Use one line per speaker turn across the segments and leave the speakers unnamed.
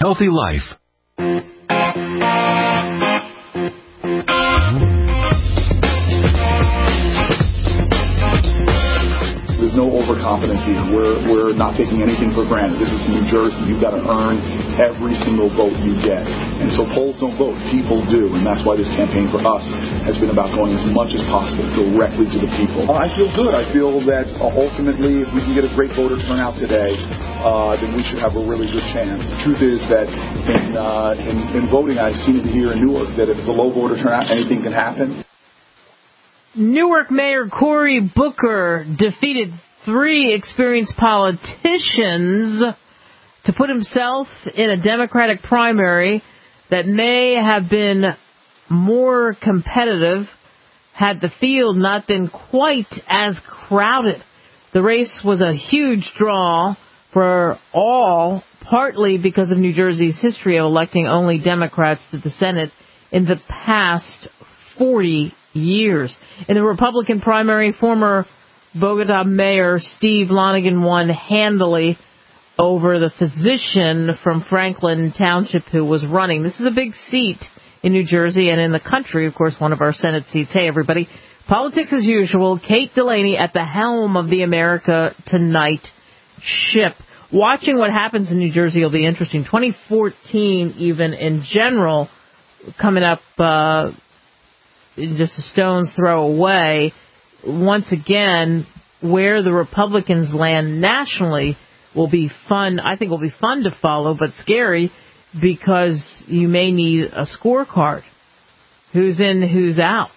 healthy life.
There's no overconfidence here. We're not taking anything for granted. This is New Jersey. You've got to earn every single vote you get. And so polls don't vote. People do. And that's why this campaign for us has been about going as much as possible directly to the people. I feel good. I feel that ultimately if we can get a great voter turnout today, then we should have a really good chance. The truth is that in voting, I've seen it here in Newark, that if it's a low voter turnout, anything can happen.
Newark Mayor Cory Booker defeated 3 experienced politicians to put himself in a Democratic primary that may have been more competitive had the field not been quite as crowded. The race was a huge draw for all, partly because of New Jersey's history of electing only Democrats to the Senate in the past 40 years. In the Republican primary, former Bogota Mayor Steve Lonegan won handily over the physician from Franklin Township who was running. This is a big seat in New Jersey and in the country, of course, one of our Senate seats. Hey, everybody. Politics as usual. Kate Delaney at the helm of the America Tonight ship. Watching what happens in New Jersey will be interesting. 2014, even in general, coming up just a stone's throw away. Once again, where the Republicans land nationally will be fun. I think will be fun to follow, but scary because you may need a scorecard. Who's in, who's out.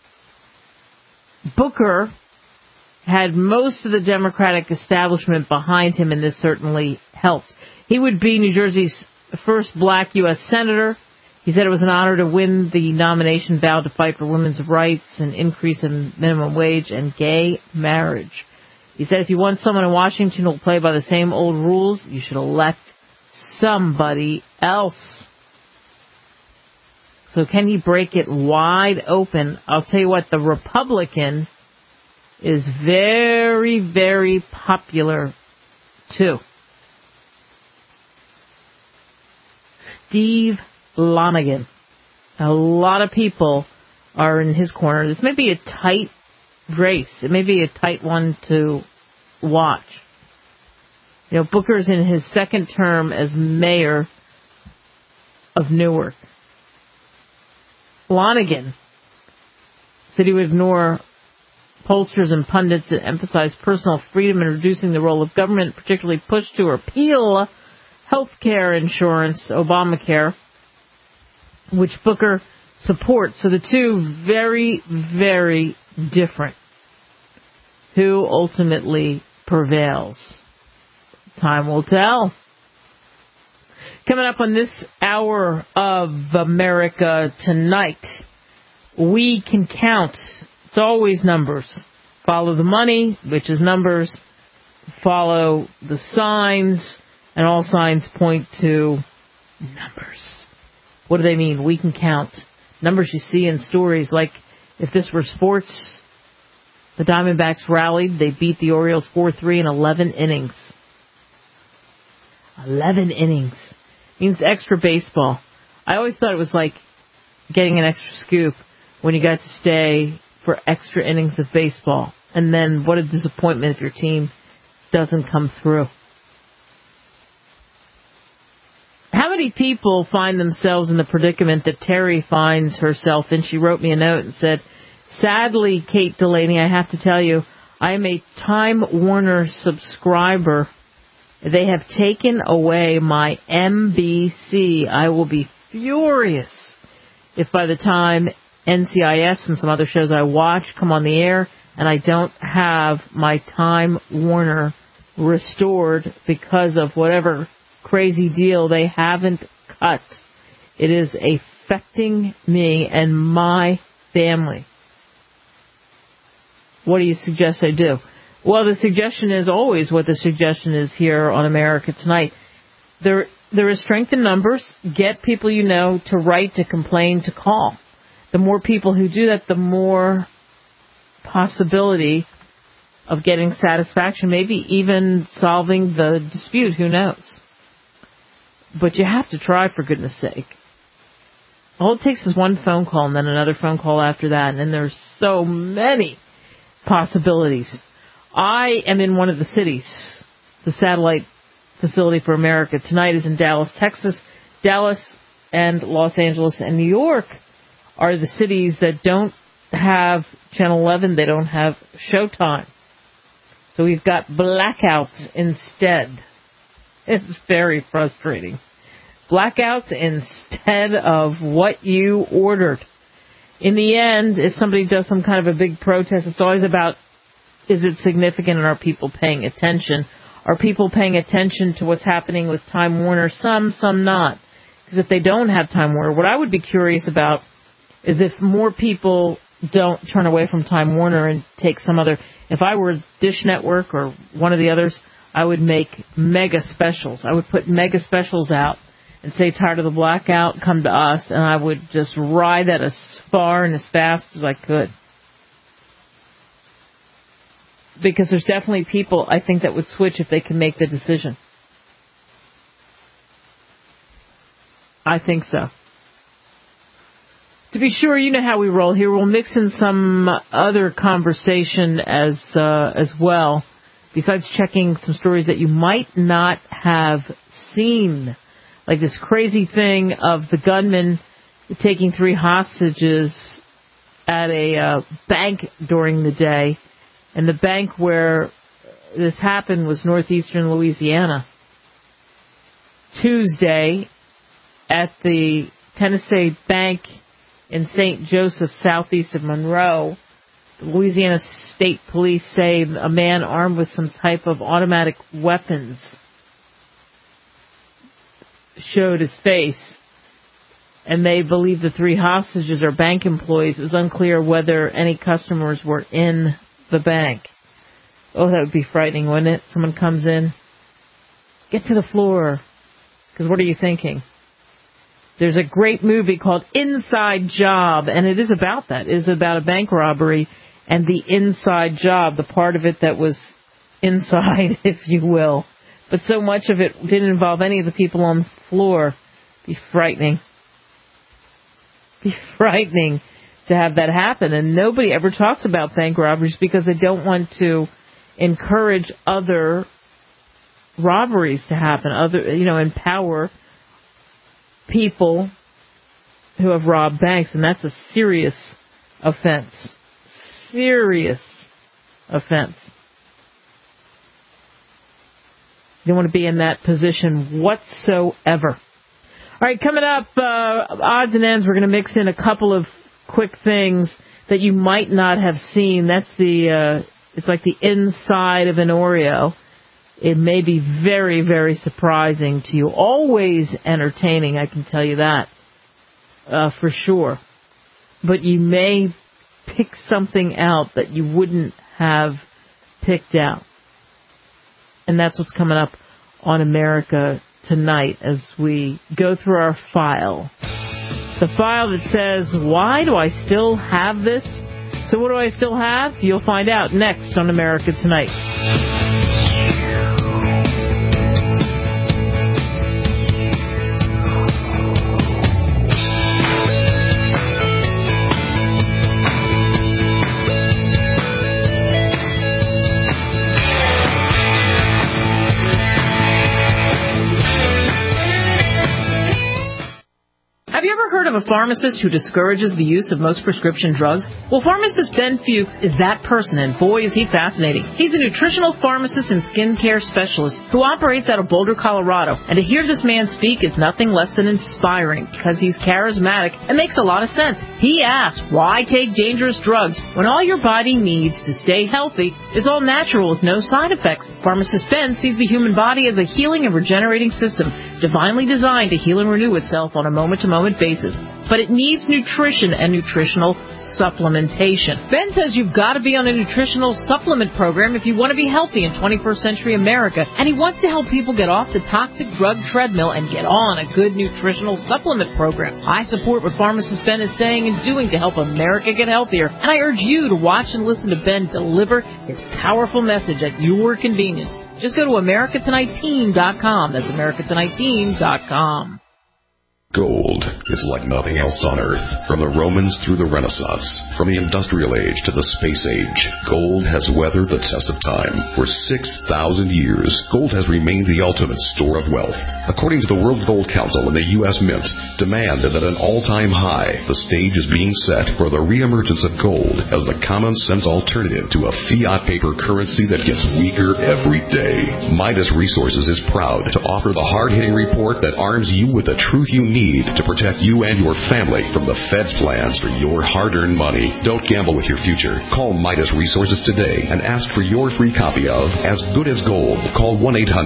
Booker had most of the Democratic establishment behind him, and this certainly helped. He would be New Jersey's first black U.S. senator. He said it was an honor to win the nomination, vowed to fight for women's rights, an increase in minimum wage, and gay marriage. He said if you want someone in Washington who will play by the same old rules, you should elect somebody else. So can he break it wide open? I'll tell you what, the Republican is very, very popular, too. Steve Lonegan. A lot of people are in his corner. This may be a tight race. It may be a tight one to watch. You know, Booker's in his second term as mayor of Newark. Lonegan said he would ignore pollsters and pundits that emphasize personal freedom and reducing the role of government, particularly push to repeal health care insurance, Obamacare, which Booker supports. So the two very, very different. Who ultimately prevails? Time will tell. Coming up on this hour of America Tonight, we can count. It's always numbers. Follow the money, which is numbers. Follow the signs, and all signs point to numbers. What do they mean? We can count. Numbers you see in stories like if this were sports, the Diamondbacks rallied. They beat the Orioles 4-3 in 11 innings. 11 innings. Means extra baseball. I always thought it was like getting an extra scoop when you got to stay for extra innings of baseball. And then what a disappointment if your team doesn't come through. How many people find themselves in the predicament that Terry finds herself in? She wrote me a note and said, sadly, Kate Delaney, I have to tell you, I am a Time Warner subscriber. They have taken away my NBC. I will be furious if by the time NCIS and some other shows I watch come on the air and I don't have my Time Warner restored because of whatever crazy deal they haven't cut. It is affecting me and my family. What do you suggest I do? Well, the suggestion is always what the suggestion is here on America Tonight. There is strength in numbers. Get people you know to write, to complain, to call. The more people who do that, the more possibility of getting satisfaction, maybe even solving the dispute. Who knows? But you have to try, for goodness sake. All it takes is one phone call and then another phone call after that, and then there's so many possibilities. I am in one of the cities, the satellite facility for America. Tonight is in Dallas, Texas. Dallas and Los Angeles and New York are the cities that don't have Channel 11. They don't have Showtime. So we've got blackouts instead. It's very frustrating. Blackouts instead of what you ordered. In the end, if somebody does some kind of a big protest, it's always about, is it significant and are people paying attention? Are people paying attention to what's happening with Time Warner? Some not. Because if they don't have Time Warner, what I would be curious about is if more people don't turn away from Time Warner and take some other. If I were Dish Network or one of the others, I would make mega specials. I would put mega specials out and say, tired of the blackout, come to us, and I would just ride that as far and as fast as I could. Because there's definitely people, I think, that would switch if they can make the decision. I think so. To be sure, you know how we roll here. We'll mix in some other conversation as well, besides checking some stories that you might not have seen, like this crazy thing of the gunman taking 3 hostages at a bank during the day. And the bank where this happened was northeastern Louisiana. Tuesday, at the Tennessee Bank in St. Joseph, southeast of Monroe, the Louisiana State Police say a man armed with some type of automatic weapons showed his face, and they believe the 3 hostages are bank employees. It was unclear whether any customers were in the bank. Oh, that would be frightening, wouldn't it? Someone comes in, get to the floor, because what are you thinking? There's a great movie called Inside Job, and it is about that. It is about a bank robbery and the inside job, the part of it that was inside, if you will. But so much of it didn't involve any of the people on the floor. Be frightening. Be frightening to have that happen. And nobody ever talks about bank robberies because they don't want to encourage other robberies to happen, empower people who have robbed banks, and that's a serious offense. Serious offense. You don't want to be in that position whatsoever. All right, coming up, odds and ends, we're going to mix in a couple of quick things that you might not have seen. That's it's like the inside of an Oreo. It may be very, very surprising to you. Always entertaining, I can tell you that, for sure. But you may pick something out that you wouldn't have picked out. And that's what's coming up on America Tonight as we go through our file. The file that says, why do I still have this? So what do I still have? You'll find out next on America Tonight. Heard of a pharmacist who discourages the use of most prescription drugs? Well, pharmacist Ben Fuchs is that person, and boy, is he fascinating. He's a nutritional pharmacist and skincare specialist who operates out of Boulder, Colorado. And to hear this man speak is nothing less than inspiring because he's charismatic and makes a lot of sense. He asks, why take dangerous drugs when all your body needs to stay healthy is all natural with no side effects? Pharmacist Ben sees the human body as a healing and regenerating system, divinely designed to heal and renew itself on a moment-to-moment basis. But it needs nutrition and nutritional supplementation. Ben says you've got to be on a nutritional supplement program if you want to be healthy in 21st century America, and he wants to help people get off the toxic drug treadmill and get on a good nutritional supplement program. I support what pharmacist Ben is saying and doing to help America get healthier, and I urge you to watch and listen to Ben deliver his powerful message at your convenience. Just go to AmericaTonightTeam.com. That's AmericaTonightTeam.com.
Gold is like nothing else on Earth. From the Romans through the Renaissance, from the Industrial Age to the Space Age, gold has weathered the test of time. For 6,000 years, gold has remained the ultimate store of wealth. According to the World Gold Council and the U.S. Mint, demand is at an all-time high. The stage is being set for the reemergence of gold as the common-sense alternative to a fiat paper currency that gets weaker every day. Midas Resources is proud to offer the hard-hitting report that arms you with the truth you need to protect you and your family from the Fed's plans for your hard-earned money. Don't gamble with your future. Call Midas Resources today and ask for your free copy of As Good as Gold. Call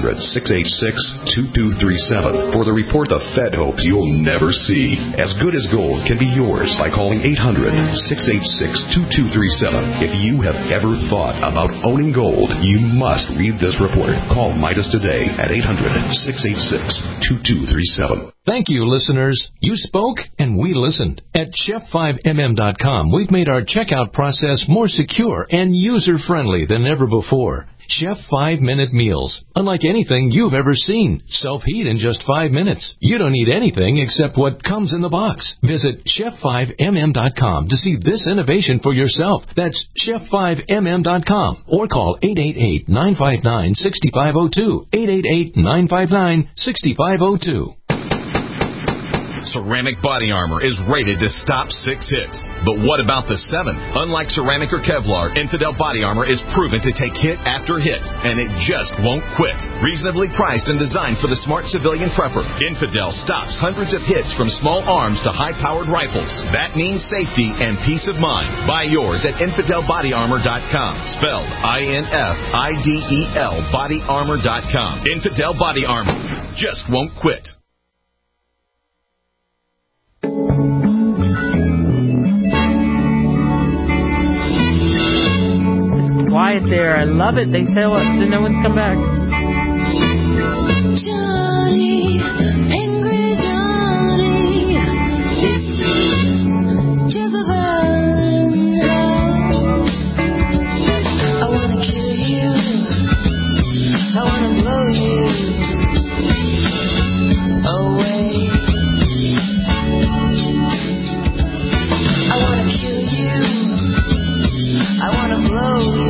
1-800-686-2237 for the report the Fed hopes you'll never see. As Good as Gold can be yours by calling 800-686-2237. If you have ever thought about owning gold, you must read this report. Call Midas today at 800-686-2237.
Thank you, listeners. You spoke and we listened. At Chef5MM.com, we've made our checkout process more secure and user-friendly than ever before. Chef 5-Minute Meals. Unlike anything you've ever seen. Self-heat in just 5 minutes. You don't need anything except what comes in the box. Visit Chef5MM.com to see this innovation for yourself. That's Chef5MM.com or call 888-959-6502. 888-959-6502.
Ceramic Body Armor is rated to stop 6 hits. But what about the 7th? Unlike ceramic or Kevlar, Infidel Body Armor is proven to take hit after hit, and it just won't quit. Reasonably priced and designed for the smart civilian prepper, Infidel stops hundreds of hits from small arms to high-powered rifles. That means safety and peace of mind. Buy yours at InfidelBodyArmor.com. Spelled INFIDEL BodyArmor.com. Infidel Body Armor just won't quit.
Quiet there. I love it. They say what? No one's come back.
Johnny, angry Johnny, this is Jibber Bell. I wanna kill you, I wanna blow you away. I wanna kill you, I wanna blow you.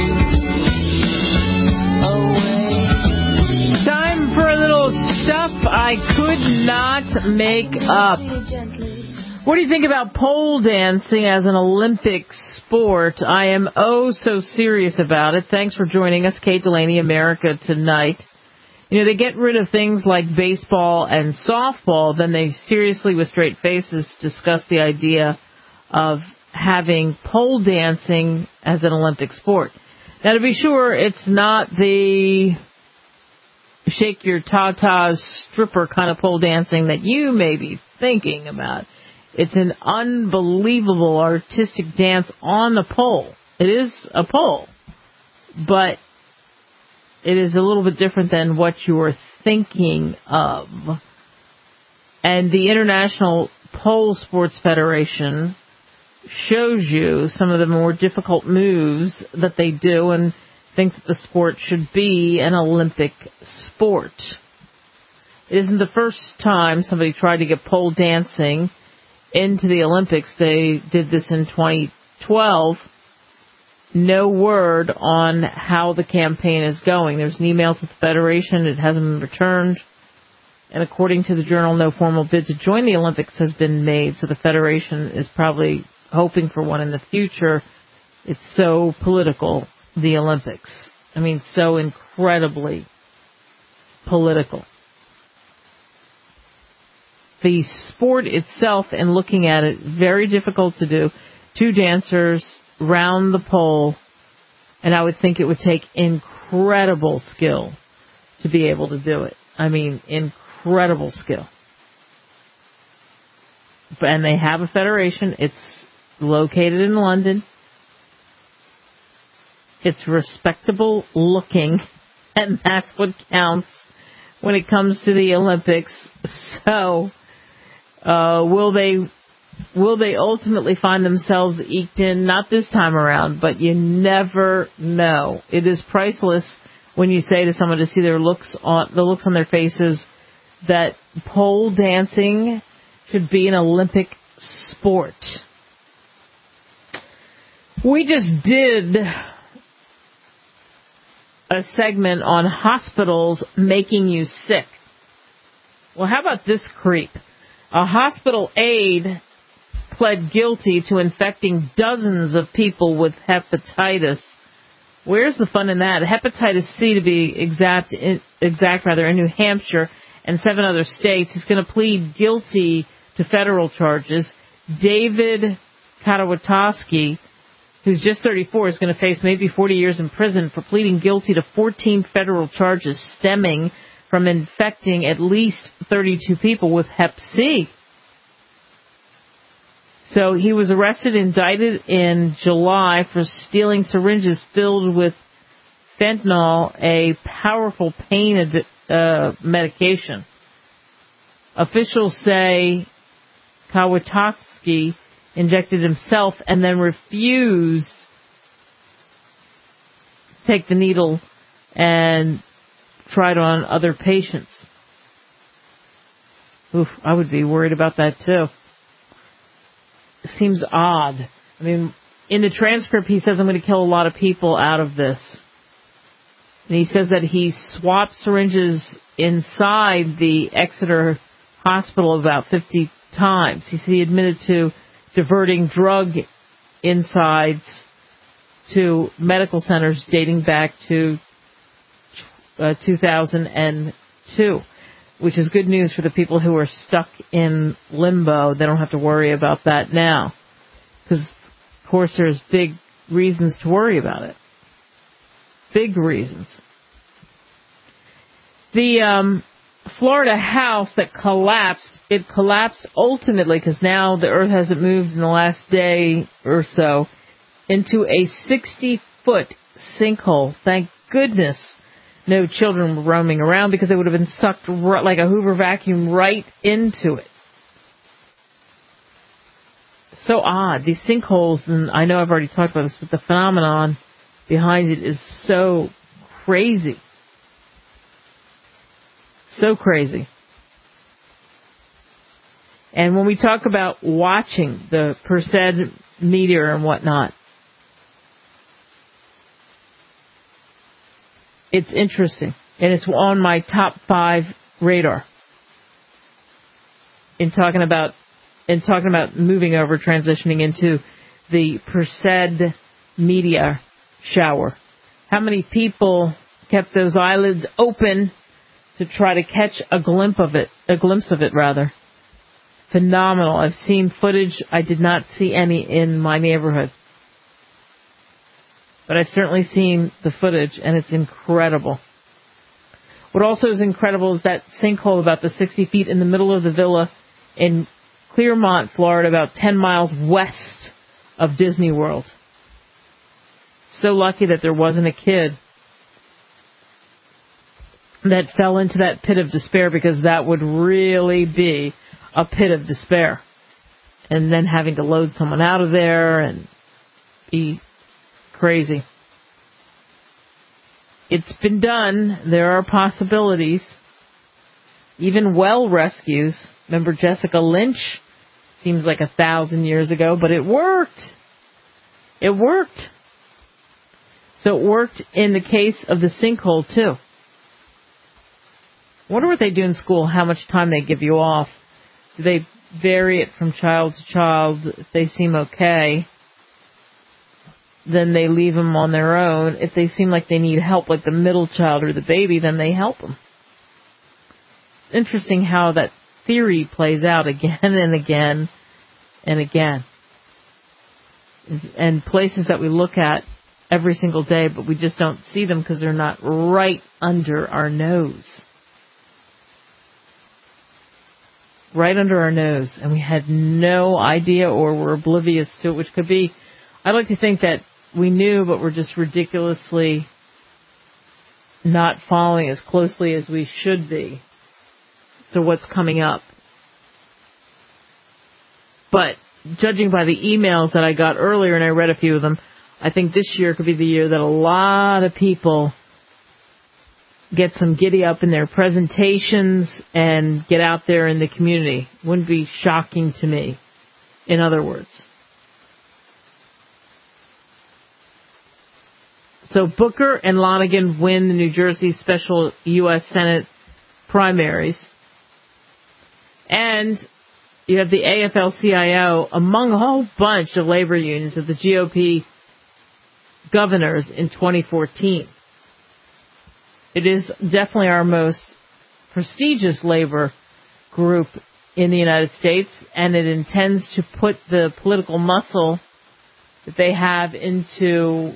Time for a little stuff I could not make up. What do you think about pole dancing as an Olympic sport? I am so serious about it. Thanks for joining us, Kate Delaney, America Tonight. You know, they get rid of things like baseball and softball, then they seriously, with straight faces, discuss the idea of having pole dancing as an Olympic sport. Now, to be sure, it's not the shake your tatas stripper kind of pole dancing that you may be thinking about. It's an unbelievable artistic dance on the pole. It is a pole, but it is a little bit different than what you are thinking of. And the International Pole Sports Federation shows you some of the more difficult moves that they do and think that the sport should be an Olympic sport. It isn't the first time somebody tried to get pole dancing into the Olympics. They did this in 2012. No word on how the campaign is going. There's an email to the Federation. It hasn't been returned. And according to the journal, no formal bid to join the Olympics has been made, so the Federation is probably hoping for one in the future. It's so political, the Olympics. I mean, so incredibly political. The sport itself, and looking at it, very difficult to do. 2 dancers round the pole, and I would think it would take incredible skill to be able to do it. I mean, incredible skill. And they have a federation. It's located in London. It's respectable looking, and that's what counts when it comes to the Olympics. So, will they ultimately find themselves eked in? Not this time around, but you never know. It is priceless when you say to someone to see the looks on their faces that pole dancing should be an Olympic sport. We just did a segment on hospitals making you sick. Well, how about this creep? A hospital aide pled guilty to infecting dozens of people with hepatitis. Where's the fun in that? Hepatitis C, to be exact, in New Hampshire and 7 other states. He's going to plead guilty to federal charges. David Katawatowski, who's just 34, is going to face maybe 40 years in prison for pleading guilty to 14 federal charges stemming from infecting at least 32 people with Hep C. So he was arrested, indicted in July for stealing syringes filled with fentanyl, a powerful pain medication. Officials say Katawatowski injected himself and then refused to take the needle and tried on other patients. Oof, I would be worried about that too. It seems odd. I mean, in the transcript he says, I'm going to kill a lot of people out of this. And he says that he swapped syringes inside the Exeter hospital about 50 times. He admitted to diverting drug insides to medical centers dating back to 2002, which is good news for the people who are stuck in limbo. They don't have to worry about that now, because, of course, there's big reasons to worry about it. Big reasons. The Florida house that collapsed, it collapsed ultimately, because now the earth hasn't moved in the last day or so, into a 60-foot sinkhole. Thank goodness no children were roaming around, because they would have been sucked like a Hoover vacuum right into it. So odd. These sinkholes, and I know I've already talked about this, but the phenomenon behind it is so crazy. So crazy. And when we talk about watching the Perseid meteor and whatnot, it's interesting, and it's on my top 5 radar in talking about moving over, transitioning into the Perseid meteor shower. How many people kept those eyelids open to try to catch a glimpse of it, rather? Phenomenal. I've seen footage. I did not see any in my neighborhood, but I've certainly seen the footage, and it's incredible. What also is incredible is that sinkhole about the 60 feet in the middle of the villa in Clearmont, Florida, about 10 miles west of Disney World. So lucky that there wasn't a kid that fell into that pit of despair, because that would really be a pit of despair. And then having to load someone out of there and be crazy. It's been done. There are possibilities. Even well rescues. Remember Jessica Lynch? Seems like 1,000 years ago, but it worked. It worked. So it worked in the case of the sinkhole, too. I wonder what they do in school, how much time they give you off. Do they vary it from child to child? If they seem okay, then they leave them on their own. If they seem like they need help, like the middle child or the baby, then they help them. It's interesting how that theory plays out again and again and again. And places that we look at every single day, but we just don't see them because they're not right under our nose. Right under our nose, and we had no idea or were oblivious to it, which could be, I'd like to think that we knew, but we're just ridiculously not following as closely as we should be to what's coming up. But judging by the emails that I got earlier, and I read a few of them, I think this year could be the year that a lot of people get some giddy up in their presentations and get out there in the community. Wouldn't be shocking to me, in other words. So Booker and Lonegan win the New Jersey special U.S. Senate primaries. And you have the AFL-CIO among a whole bunch of labor unions of the GOP governors in 2014. It is definitely our most prestigious labor group in the United States, and it intends to put the political muscle that they have into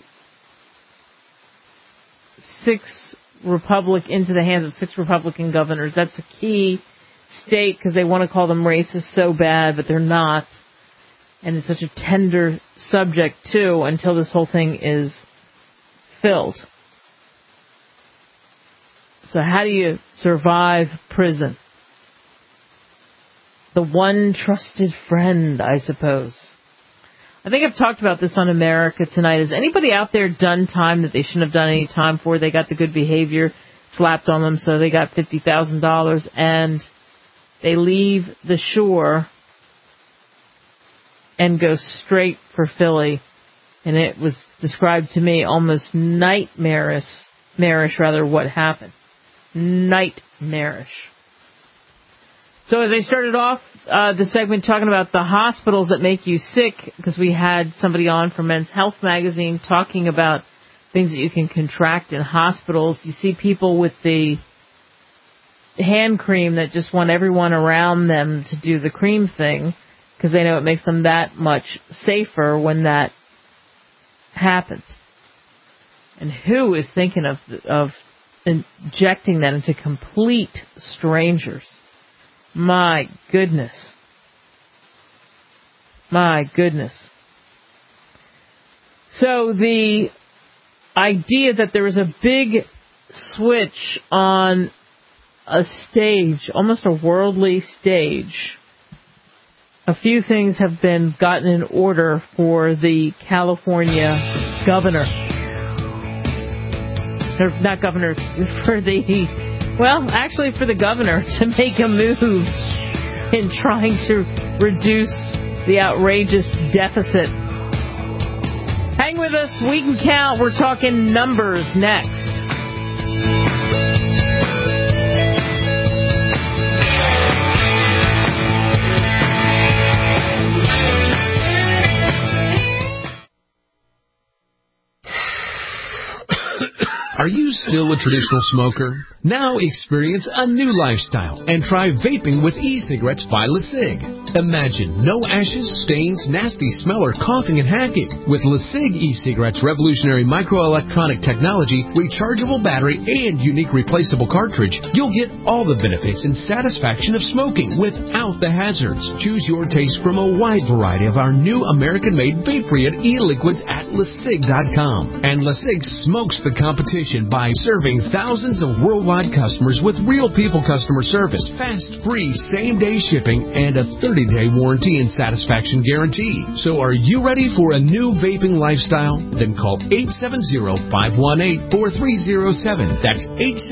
into the hands of 6 Republican governors. That's a key state because they want to call them racist so bad, but they're not. And it's such a tender subject, too, until this whole thing is filled. So how do you survive prison? The one trusted friend, I suppose. I think I've talked about this on America Tonight. Has anybody out there done time that they shouldn't have done any time for? They got the good behavior slapped on them, so they got $50,000, and they leave the shore and go straight for Philly. And it was described to me almost nightmarish what happened. Nightmarish. So as I started off the segment talking about the hospitals that make you sick, because we had somebody on from Men's Health magazine talking about things that you can contract in hospitals. You see people with the hand cream that just want everyone around them to do the cream thing because they know it makes them that much safer when that happens. And who is thinking of injecting that into complete strangers? My goodness. My goodness. So the idea that there was a big switch on a stage, almost a worldly stage, a few things have been gotten in order for the California governor. Or not governor, for the governor to make a move in trying to reduce the outrageous deficit. Hang with us. We can count. We're talking numbers next.
Are you still a traditional smoker? Now experience a new lifestyle and try vaping with e-cigarettes by LeSig. Imagine no ashes, stains, nasty smell, or coughing and hacking. With LeSig e-cigarettes' revolutionary microelectronic technology, rechargeable battery, and unique replaceable cartridge, you'll get all the benefits and satisfaction of smoking without the hazards. Choose your taste from a wide variety of our new American-made vape-free e-liquids at LeSig.com. And LeSig smokes the competition by serving thousands of worldwide customers with real people customer service, fast, free, same-day shipping, and a 30-day warranty and satisfaction guarantee. So are you ready for a new vaping lifestyle? Then call 870-518-4307. That's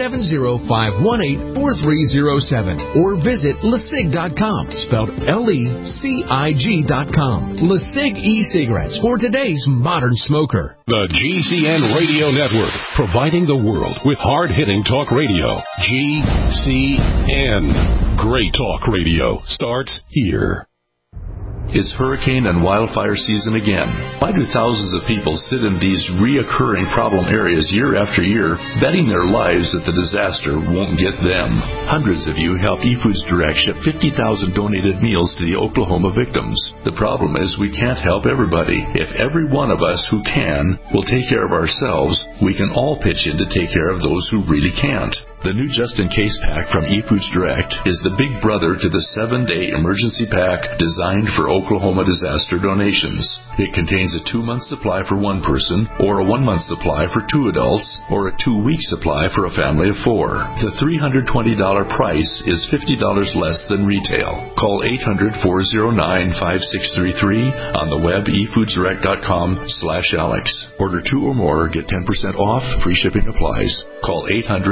870-518-4307. Or visit LeSig.com, spelled LECIG.com. LeSig e-cigarettes for today's modern smoker.
The GCN Radio Network, providing the world with hard-hitting talk radio. GCN. Great talk radio starts here.
It's hurricane and wildfire season again. Why do thousands of people sit in these reoccurring problem areas year after year, betting their lives that the disaster won't get them? Hundreds of you help eFoods Direct ship 50,000 donated meals to the Oklahoma victims. The problem is we can't help everybody. If every one of us who can will take care of ourselves, we can all pitch in to take care of those who really can't. The new just-in-case pack from eFoods Direct is the big brother to the 7-day emergency pack designed for Oklahoma disaster donations. It contains a 2-month supply for one person, or a 1-month supply for 2 adults, or a 2-week supply for a family of 4. The $320 price is $50 less than retail. Call 800-409-5633 on the web efoodsdirect.com/Alex. Order 2 or more, get 10% off, free shipping applies. Call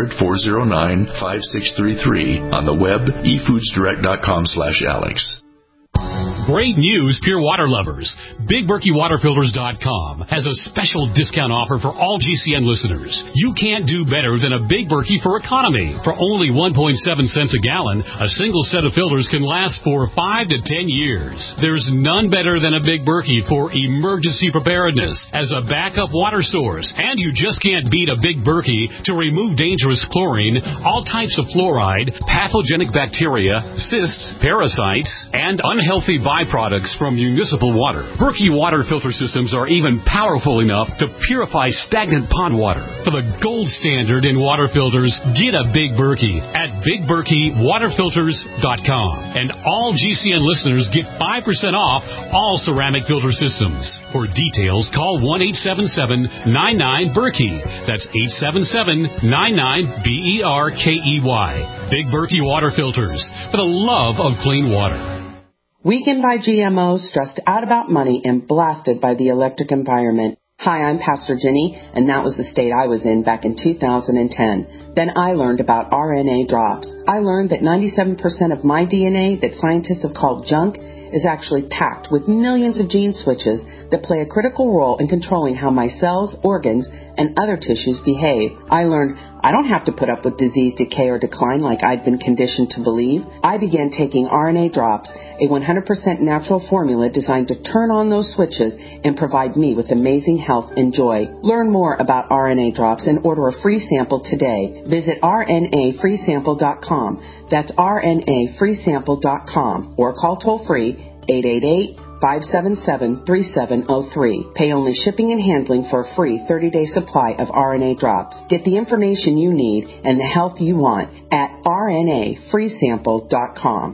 800-409-5633 on the web efoodsdirect.com/Alex.
Great news, pure water lovers. BigBerkeyWaterFilters.com has a special discount offer for all GCN listeners. You can't do better than a Big Berkey for economy. For only 1.7 cents a gallon, a single set of filters can last for 5 to 10 years. There's none better than a Big Berkey for emergency preparedness as a backup water source. And you just can't beat a Big Berkey to remove dangerous chlorine, all types of fluoride, pathogenic bacteria, cysts, parasites, and unhealthy byproducts from municipal water. Berkey water filter systems are even powerful enough to purify stagnant pond water. For the gold standard in water filters, get a Big Berkey at BigBerkeyWaterFilters.com. And all GCN listeners get 5% off all ceramic filter systems. For details, call 1-877-99-BERKEY. That's 877-99-BERKEY. Big Berkey Water Filters, for the love of clean water.
Weakened by GMOs, stressed out about money, and blasted by the electric environment. Hi, I'm Pastor Jenny, and that was the state I was in back in 2010. Then I learned about RNA drops. I learned that 97% of my DNA that scientists have called junk is actually packed with millions of gene switches that play a critical role in controlling how my cells, organs, and other tissues behave. I learned I don't have to put up with disease, decay, or decline like I'd been conditioned to believe. I began taking RNA drops, a 100% natural formula designed to turn on those switches and provide me with amazing health and joy. Learn more about RNA drops and order a free sample today. Visit rnafreesample.com. That's rnafreesample.com, or call toll-free 888-577-3703. Pay only shipping and handling for a free 30-day supply of RNA drops. Get the information you need and the health you want at rnafreesample.com.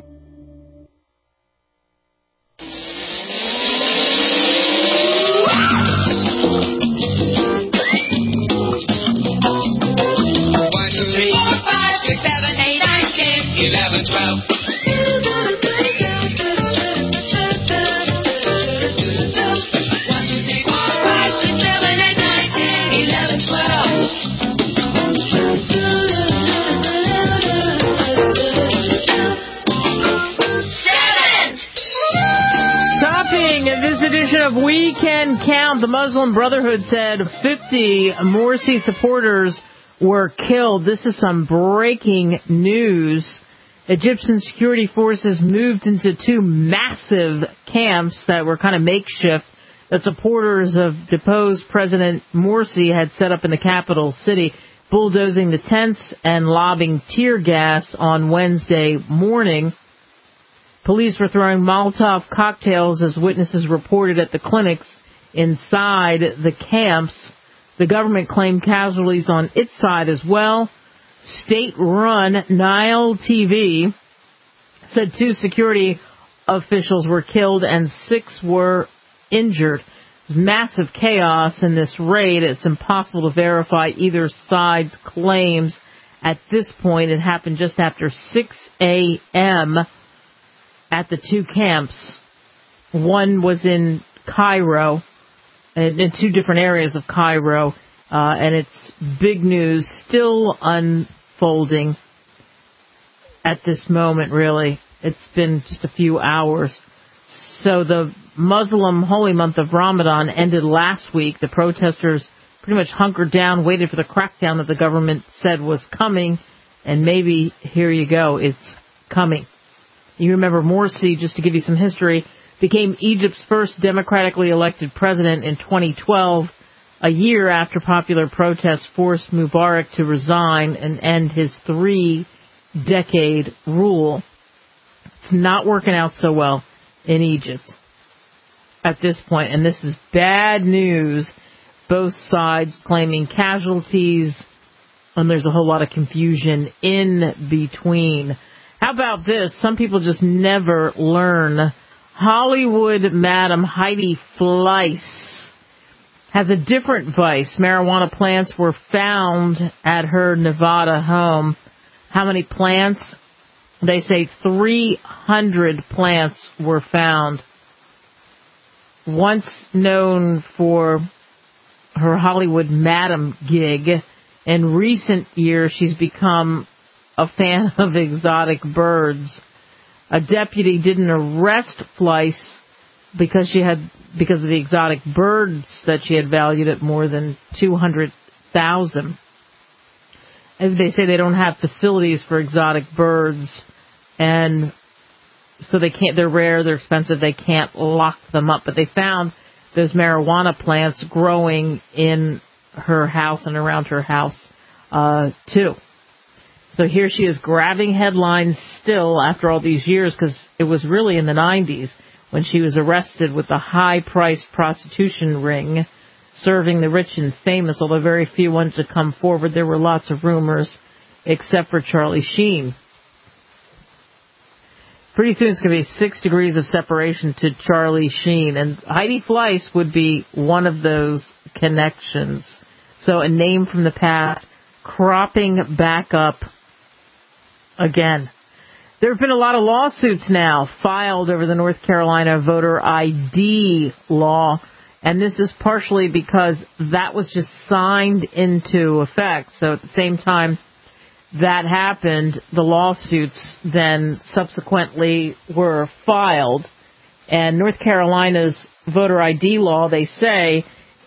Of We Can Count, the Muslim Brotherhood said 50 Morsi supporters were killed. This is some breaking news. Egyptian security forces moved into 2 massive camps that were kind of makeshift that supporters of deposed President Morsi had set up in the capital city, bulldozing the tents and lobbing tear gas on Wednesday morning. Police were throwing Molotov cocktails as witnesses reported at the clinics inside the camps. The government claimed casualties on its side as well. State-run Nile TV said 2 security officials were killed and 6 were injured. Massive chaos in this raid. It's impossible to verify either side's claims at this point. It happened just after 6 a.m. at the 2 camps. One was in Cairo, in 2 different areas of Cairo, and it's big news, still unfolding at this moment, really. It's been just a few hours. So the Muslim holy month of Ramadan ended last week. The protesters pretty much hunkered down, waited for the crackdown that the government said was coming, and maybe, here you go, it's coming. You remember Morsi, just to give you some history, became Egypt's first democratically elected president in 2012, a year after popular protests forced Mubarak to resign and end his 3-decade rule. It's not working out so well in Egypt at this point, and this is bad news. Both sides claiming casualties, And there's a whole lot of confusion in between. How about this? Some people just never learn. Hollywood Madam Heidi Fleiss has a different vice. Marijuana plants were found at her Nevada home. How many plants? They say 300 plants were found. Once known for her Hollywood Madam gig, in recent years she's become a fan of exotic birds. A deputy didn't arrest Fleiss because of the exotic birds that she had valued at more than $200,000. As they say, they don't have facilities for exotic birds, and so they're rare, they're expensive, they can't lock them up. But they found those marijuana plants growing in her house and around her house, too. So here she is grabbing headlines still after all these years, because it was really in the 90s when she was arrested with a high-priced prostitution ring serving the rich and famous, although very few wanted to come forward. There were lots of rumors, except for Charlie Sheen. Pretty soon it's going to be 6 degrees of separation to Charlie Sheen, and Heidi Fleiss would be one of those connections. So a name from the past cropping back up again. There have been a lot of lawsuits now filed over the North Carolina voter ID law, and this is partially because that was just signed into effect. So at the same time that happened, the lawsuits then subsequently were filed. And North Carolina's voter ID law, they say,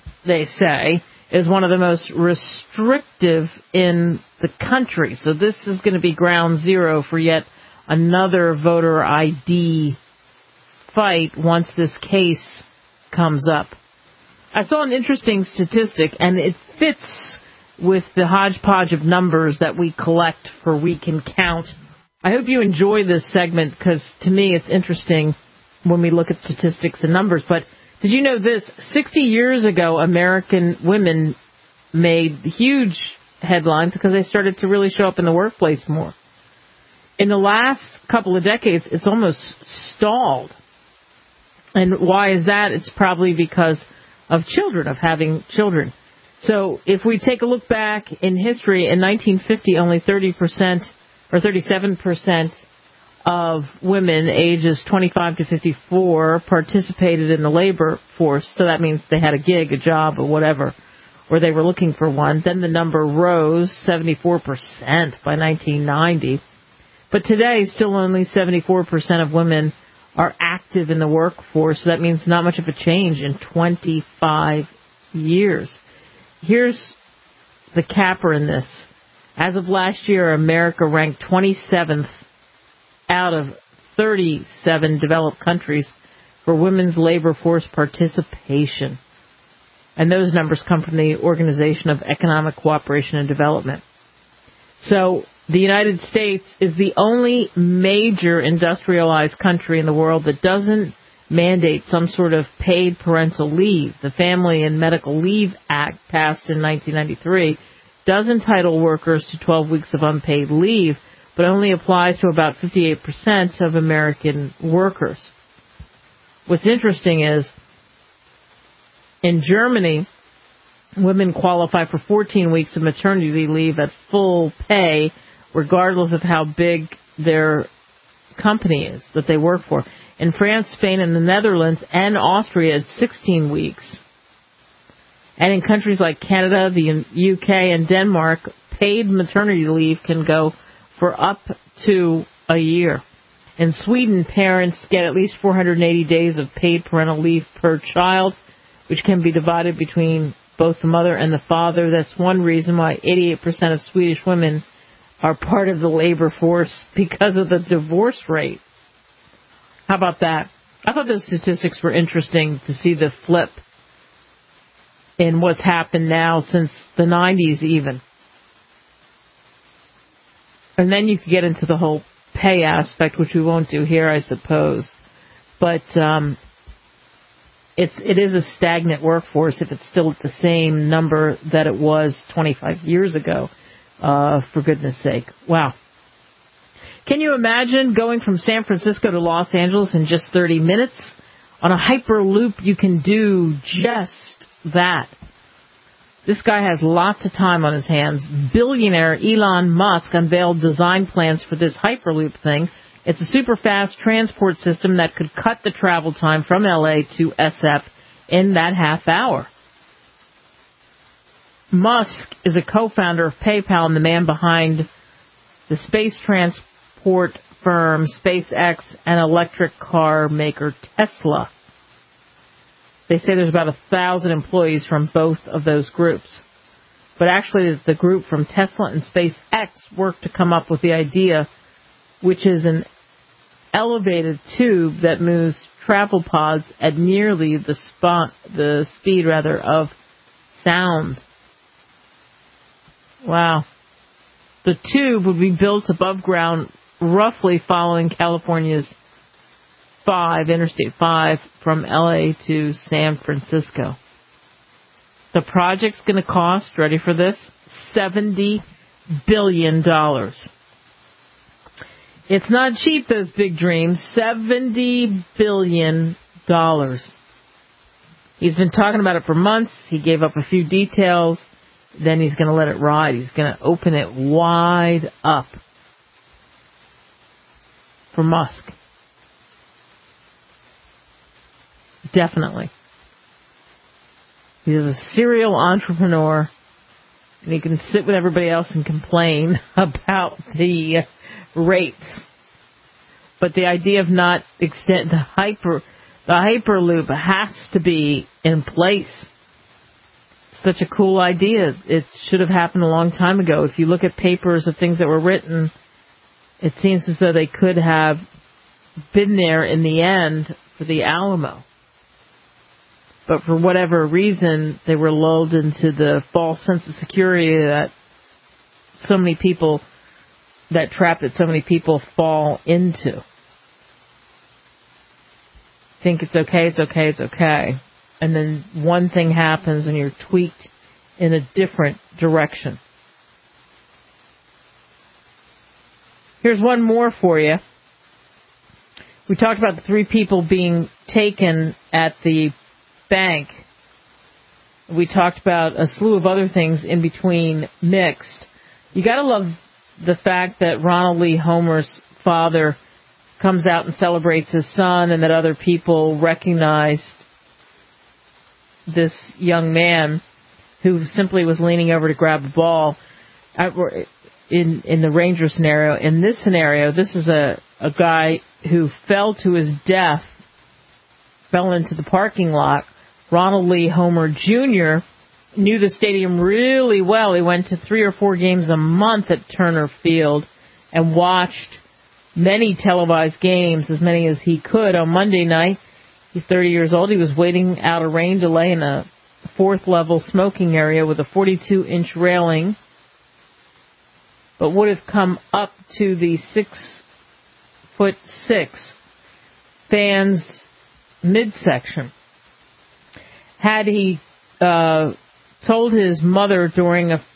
is one of the most restrictive in the country. So this is going to be ground zero for yet another voter ID fight once this case comes up. I saw an interesting statistic, and it fits with the hodgepodge of numbers that we collect for We Can Count. I hope you enjoy this segment, because to me it's interesting when we look at statistics and numbers. But did you know this? 60 years ago, American women made huge headlines because they started to really show up in the workplace more. In the last couple of decades, it's almost stalled. And why is that? It's probably because of children, of having children. So if we take a look back in history, in 1950, only 30% or 37% of women ages 25 to 54 participated in the labor force. So that means they had a gig, a job, or whatever, or they were looking for one. Then the number rose 74% by 1990. But today, still only 74% of women are active in the workforce. So that means not much of a change in 25 years. Here's the capper in this. As of last year, America ranked 27th out of 37 developed countries for women's labor force participation. And those numbers come from the Organization of Economic Cooperation and Development. So the United States is the only major industrialized country in the world that doesn't mandate some sort of paid parental leave. The Family and Medical Leave Act, passed in 1993, does entitle workers to 12 weeks of unpaid leave, but only applies to about 58% of American workers. What's interesting is, in Germany, women qualify for 14 weeks of maternity leave at full pay, regardless of how big their company is that they work for. In France, Spain, and the Netherlands, and Austria, it's 16 weeks. And in countries like Canada, the UK, and Denmark, paid maternity leave can go for up to a year. In Sweden, parents get at least 480 days of paid parental leave per child, which can be divided between both the mother and the father. That's one reason why 88% of Swedish women are part of the labor force, because of the divorce rate. How about that? I thought those statistics were interesting to see the flip in what's happened now since the 90s even. And then you could get into the whole pay aspect, which we won't do here, I suppose. But it is a stagnant workforce if it's still at the same number that it was 25 years ago. For goodness sake. Wow. Can you imagine going from San Francisco to Los Angeles in just 30 minutes? On a Hyperloop, you can do just that. This guy has lots of time on his hands. Billionaire Elon Musk unveiled design plans for this Hyperloop thing. It's a super fast transport system that could cut the travel time from LA to SF in that half hour. Musk is a co-founder of PayPal and the man behind the space transport firm SpaceX and electric car maker Tesla. They say there's about 1,000 employees from both of those groups. But actually, the group from Tesla and SpaceX worked to come up with the idea, which is an elevated tube that moves travel pods at nearly the speed of sound. Wow. The tube would be built above ground, roughly following California's Interstate 5 from LA to San Francisco. The project's going to cost, ready for this, $70 billion. It's not cheap, those big dreams. $70 billion. He's been talking about it for months. He gave up a few details. Then he's going to let it ride. He's going to open it wide up for Musk. Definitely. He's a serial entrepreneur, and he can sit with everybody else and complain about the rates. But the idea of not extend the Hyperloop has to be in place. It's such a cool idea. It should have happened a long time ago. If you look at papers of things that were written, it seems as though they could have been there in the end for the Alamo. But for whatever reason, they were lulled into the false sense of security that so many people fall into. Think it's okay. And then one thing happens and you're tweaked in a different direction. Here's one more for you. We talked about the 3 people being taken at the bank. We talked about a slew of other things in between mixed. You gotta love the fact that Ronald Lee Homer's father comes out and celebrates his son, and that other people recognized this young man who simply was leaning over to grab a ball. In the Ranger scenario, in this scenario, this is a guy who fell to his death, fell into the parking lot. Ronald Lee Homer Jr. knew the stadium really well. He went to 3 or 4 games a month at Turner Field and watched many televised games, as many as he could. On Monday night, he's 30 years old. He was waiting out a rain delay in a 4th-level smoking area with a 42-inch railing, but would have come up to the 6'6" fans' midsection. Had he told his mother during a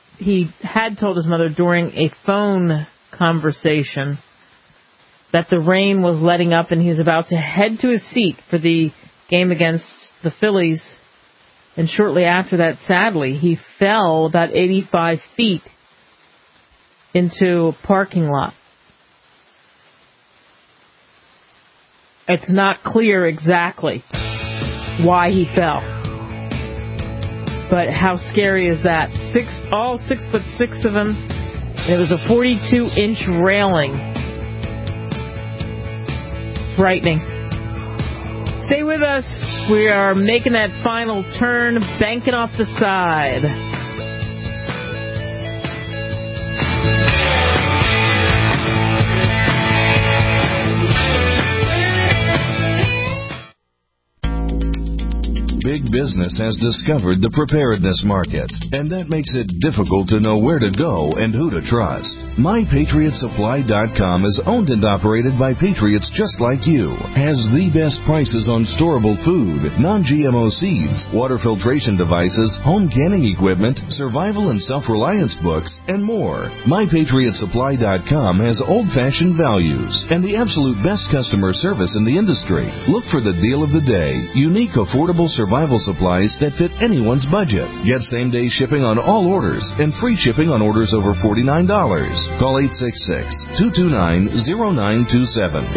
phone conversation that the rain was letting up and he was about to head to his seat for the game against the Phillies, and shortly after that, sadly, he fell about 85 feet into a parking lot. It's not clear exactly why he fell. But how scary is that? All 6'6" of them. It was a 42-inch railing. Frightening. Stay with us. We are making that final turn, banking off the side.
big business has discovered the preparedness market, and that makes it difficult to know where to go and who to trust. MyPatriotSupply.com is owned and operated by patriots just like you. Has the best prices on storable food, non-GMO seeds, water filtration devices, home canning equipment, survival and self-reliance books, and more. MyPatriotSupply.com has old-fashioned values and the absolute best customer service in the industry. Look for the deal of the day. Unique, affordable survival supplies that fit anyone's budget. Get same-day shipping on all orders and free shipping on orders over $49. Call 866-229-0927.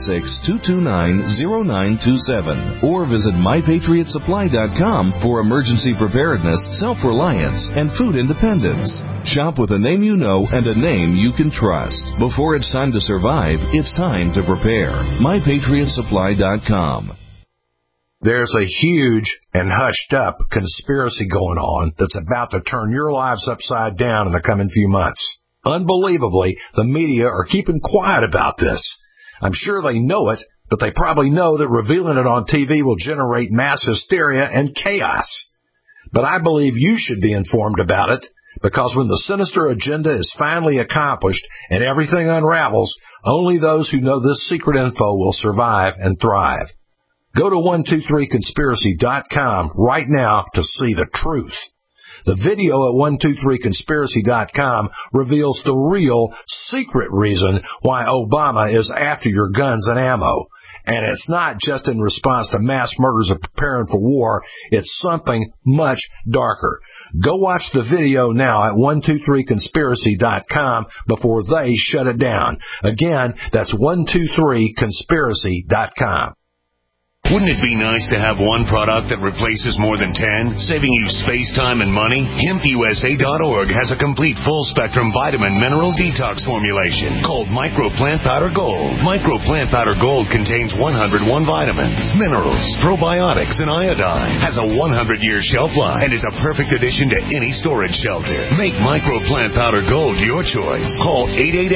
866-229-0927. Or visit MyPatriotSupply.com for emergency preparedness, self-reliance, and food independence. Shop with a name you know and a name you can trust. Before it's time to survive, it's time to prepare. MyPatriotSupply.com.
There's a huge and hushed-up conspiracy going on that's about to turn your lives upside down in the coming few months. Unbelievably, the media are keeping quiet about this. I'm sure they know it, but they probably know that revealing it on TV will generate mass hysteria and chaos. But I believe you should be informed about it, because when the sinister agenda is finally accomplished and everything unravels, only those who know this secret info will survive and thrive. Go to 123conspiracy.com right now to see the truth. The video at 123conspiracy.com reveals the real secret reason why Obama is after your guns and ammo. And it's not just in response to mass murders of preparing for war. It's something much darker. Go watch the video now at 123conspiracy.com before they shut it down. Again, that's 123conspiracy.com.
Wouldn't it be nice to have one product that replaces more than 10, saving you space, time, and money? HempUSA.org has a complete full-spectrum vitamin mineral detox formulation called Micro Plant Powder Gold. Micro Plant Powder Gold contains 101 vitamins, minerals, probiotics, and iodine. Has a 100-year shelf life and is a perfect addition to any storage shelter. Make Micro Plant Powder Gold your choice. Call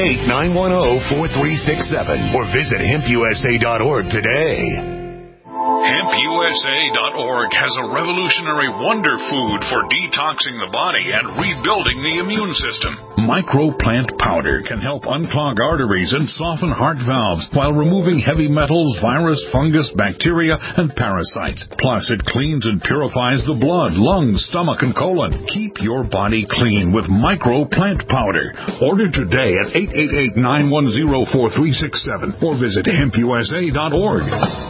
888-910-4367 or visit HempUSA.org today.
HempUSA.org has a revolutionary wonder food for detoxing the body and rebuilding the immune system. Microplant powder can help unclog arteries and soften heart valves while removing heavy metals, virus, fungus, bacteria, and parasites. Plus, it cleans and purifies the blood, lungs, stomach, and colon. Keep your body clean with Microplant powder. Order today at 888-910-4367 or visit HempUSA.org.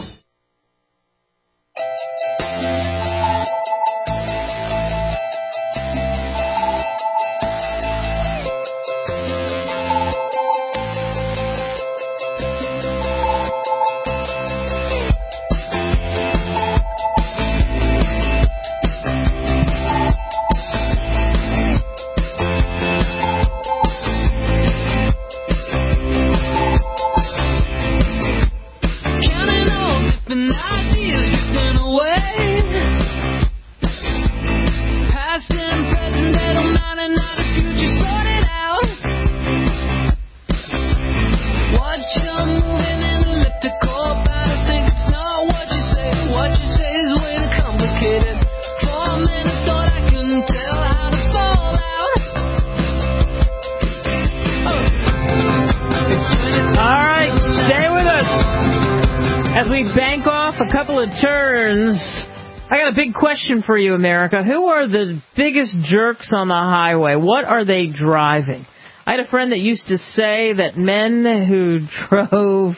Big question for you, America. Who are the biggest jerks on the highway? What are they driving? I had a friend that used to say that men who drove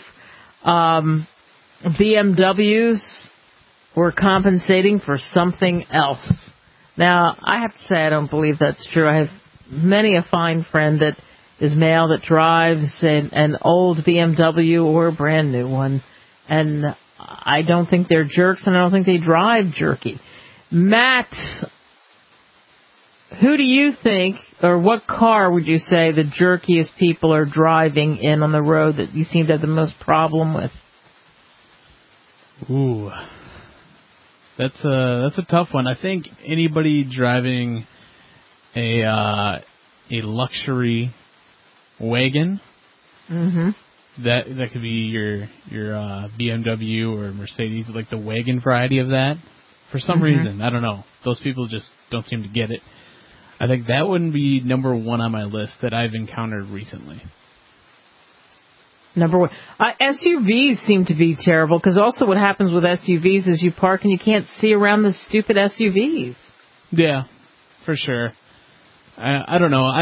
BMWs were compensating for something else. Now, I have to say I don't believe that's true. I have many a fine friend that is male that drives an old BMW or a brand new one, and I don't think they're jerks, and I don't think they drive jerky. Matt, who do you think, or what car would you say the jerkiest people are driving in on the road that you seem to have the most problem with?
Ooh, that's a tough one. I think anybody driving a luxury wagon. Mm-hmm. That could be your BMW or Mercedes, like the wagon variety of that. For some reason, I don't know. Those people just don't seem to get it. I think that wouldn't be number one on my list that I've encountered recently.
Number one. SUVs seem to be terrible, because also what happens with SUVs is you park and you can't see around the stupid SUVs.
Yeah, for sure. I don't know.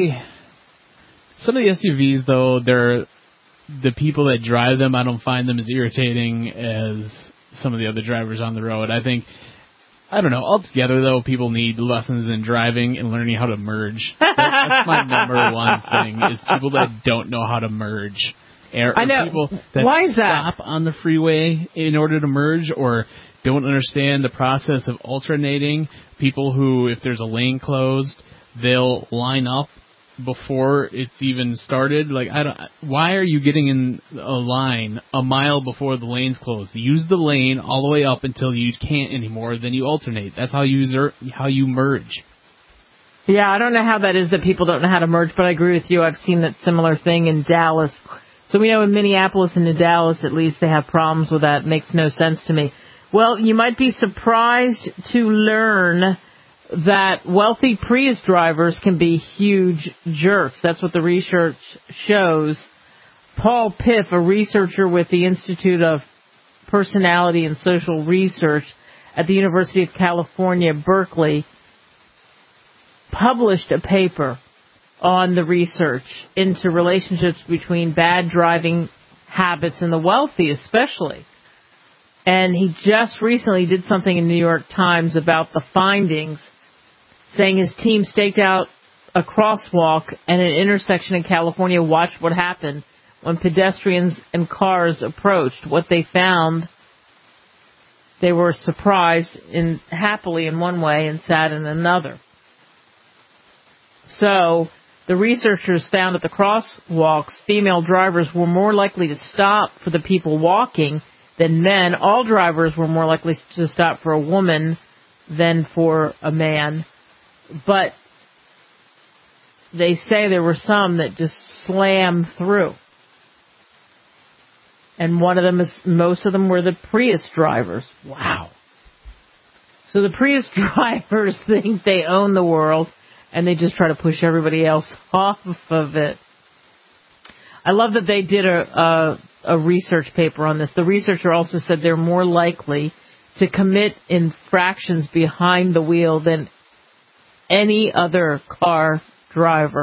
Some of the SUVs, though, the people that drive them, I don't find them as irritating as some of the other drivers on the road. I don't know. Altogether, though, people need lessons in driving and learning how to merge. That's my number one thing, is people that don't know how to merge.
I know.
People that
Why is that?
stop on the freeway in order to merge, or don't understand the process of alternating. People who, if there's a lane closed, they'll line up before it's even started. Why are you getting in a line a mile before the lane's closed? Use the lane all the way up until you can't anymore, then you alternate. That's how you merge.
Yeah, I don't know how that is that people don't know how to merge, but I agree with you. I've seen that similar thing in Dallas. So we know in Minneapolis and in Dallas, at least, they have problems with that. It makes no sense to me. Well, you might be surprised to learn that wealthy Prius drivers can be huge jerks. That's what the research shows. Paul Piff, a researcher with the Institute of Personality and Social Research at the University of California, Berkeley, published a paper on the research into relationships between bad driving habits and the wealthy especially. And he just recently did something in New York Times about the findings, saying his team staked out a crosswalk at an intersection in California, watched what happened when pedestrians and cars approached. What they found, they were surprised happily in one way and sad in another. So the researchers found at the crosswalks, female drivers were more likely to stop for the people walking than men. All drivers were more likely to stop for a woman than for a man. But they say there were some that just slammed through. And most of them were the Prius drivers. Wow. So the Prius drivers think they own the world, and they just try to push everybody else off of it. I love that they did a research paper on this. The researcher also said they're more likely to commit infractions behind the wheel than any other car driver.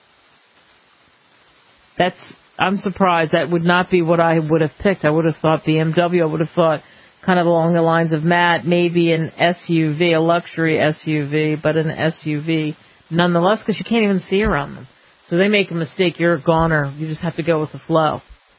I'm surprised. That would not be what I would have picked. I would have thought BMW. I would have thought kind of along the lines of Matt, maybe an SUV, a luxury SUV, but an SUV nonetheless, because you can't even see around them. So they make a mistake, you're a goner. You just have to go with the flow.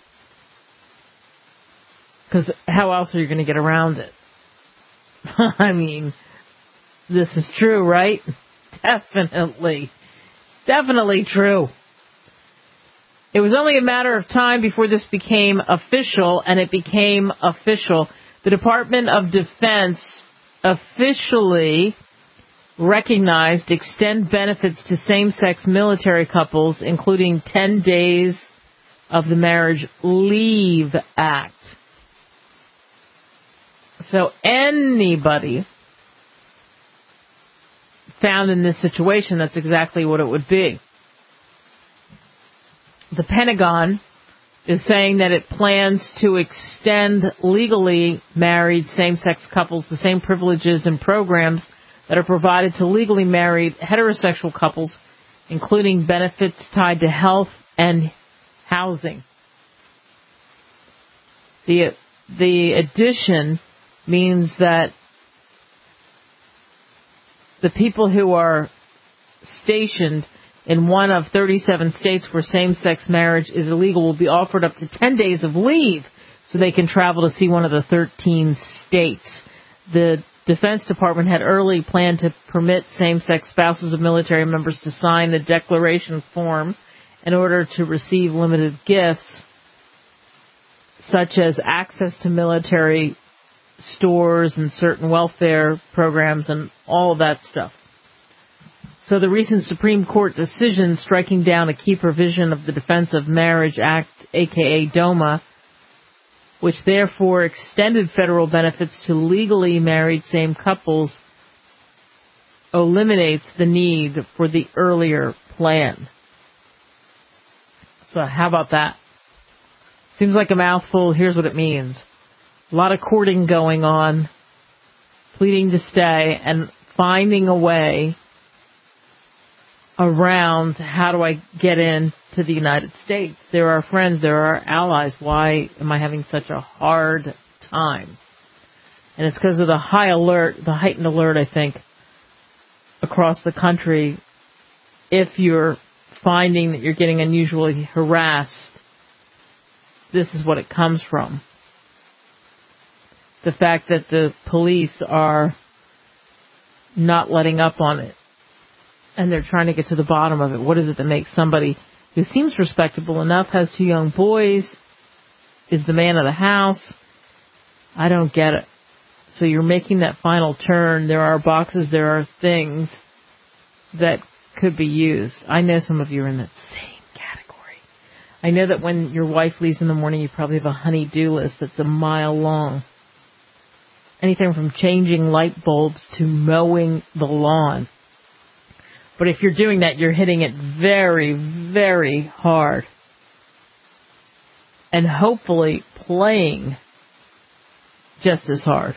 Because how else are you going to get around it? I mean, this is true, right? Definitely. Definitely true. It was only a matter of time before this became official, and it became official. The Department of Defense officially recognized extend benefits to same-sex military couples, including 10 days of the Marriage Leave Act. So anybody found in this situation, that's exactly what it would be. The Pentagon is saying that it plans to extend legally married same-sex couples the same privileges and programs that are provided to legally married heterosexual couples, including benefits tied to health and housing. The addition means that the people who are stationed in one of 37 states where same-sex marriage is illegal will be offered up to 10 days of leave so they can travel to see one of the 13 states. The Defense Department had early planned to permit same-sex spouses of military members to sign the declaration form in order to receive limited gifts, such as access to military stores and certain welfare programs and all of that stuff. So the recent Supreme Court decision striking down a key provision of the Defense of Marriage Act, aka DOMA, which therefore extended federal benefits to legally married same couples, eliminates the need for the earlier plan. So how about that? Seems like a mouthful. Here's what it means. A lot of courting going on, pleading to stay, and finding a way around how do I get into the United States. They're our friends. They're our allies. Why am I having such a hard time? And it's because of the heightened alert, I think, across the country. If you're finding that you're getting unusually harassed, this is what it comes from. The fact that the police are not letting up on it, and they're trying to get to the bottom of it. What is it that makes somebody who seems respectable enough, has 2 young boys, is the man of the house? I don't get it. So you're making that final turn. There are boxes, there are things that could be used. I know some of you are in that same category. I know that when your wife leaves in the morning, you probably have a honey-do list that's a mile long. Anything from changing light bulbs to mowing the lawn. But if you're doing that, you're hitting it very, very hard. And hopefully playing just as hard.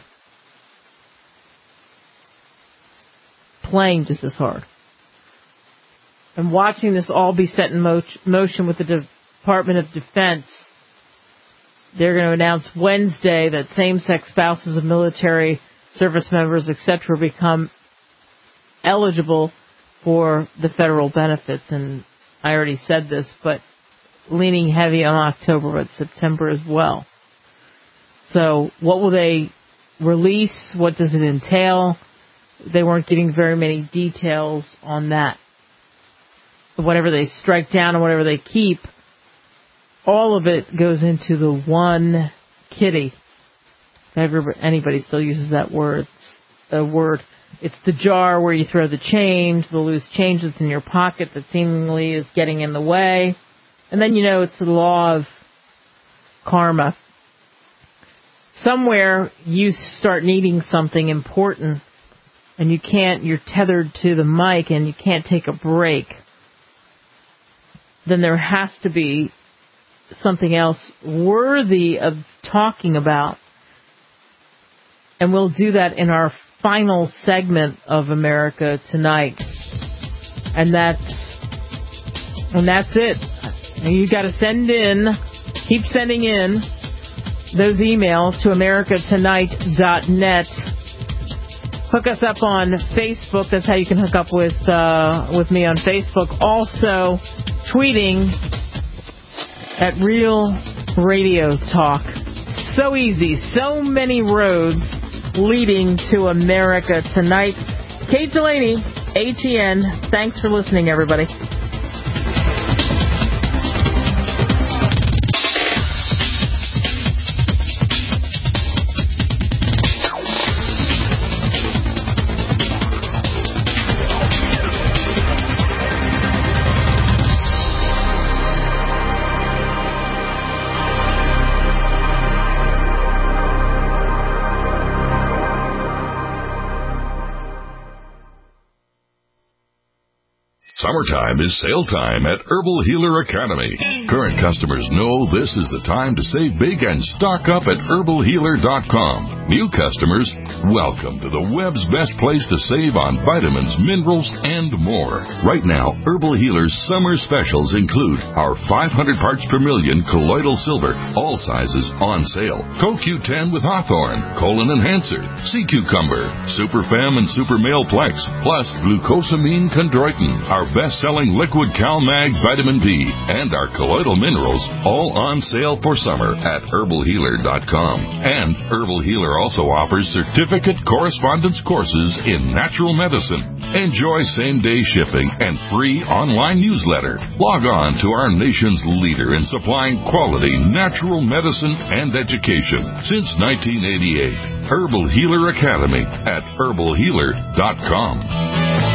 Playing just as hard. And watching this all be set in motion with the Department of Defense. They're going to announce Wednesday that same-sex spouses of military service members, etc., become eligible for the federal benefits. And I already said this, but leaning heavy on October, but September as well. So what will they release? What does it entail? They weren't giving very many details on that. Whatever they strike down and whatever they keep, all of it goes into the one kitty. If anybody still uses that word. It's the jar where you throw the change, the loose change that's in your pocket that seemingly is getting in the way. And then it's the law of karma. Somewhere you start needing something important and you're tethered to the mic and you can't take a break. Then there has to be something else worthy of talking about. And we'll do that in our final segment of America Tonight. And that's it. You got to keep sending in those emails to americatonight.net. Hook us up on Facebook. That's how you can hook up with me on Facebook. Also, tweeting at Real Radio Talk. So easy. So many roads leading to America Tonight. Kate Delaney, ATN. Thanks for listening, everybody.
Summertime is sale time at Herbal Healer Academy. Current customers know this is the time to save big and stock up at herbalhealer.com. New customers, welcome to the web's best place to save on vitamins, minerals, and more. Right now, Herbal Healer's summer specials include our 500 parts per million colloidal silver, all sizes on sale. CoQ10 with Hawthorne, Colon Enhancer, Sea Cucumber, Super Fem and Super Male Plex, plus Glucosamine Chondroitin, our best-selling liquid CalMag Vitamin B, and our colloidal minerals, all on sale for summer at herbalhealer.com. And Herbal Healer also offers certificate correspondence courses in natural medicine. Enjoy same-day shipping and free online newsletter. Log on to our nation's leader in supplying quality natural medicine and education since 1988. Herbal Healer Academy at herbalhealer.com.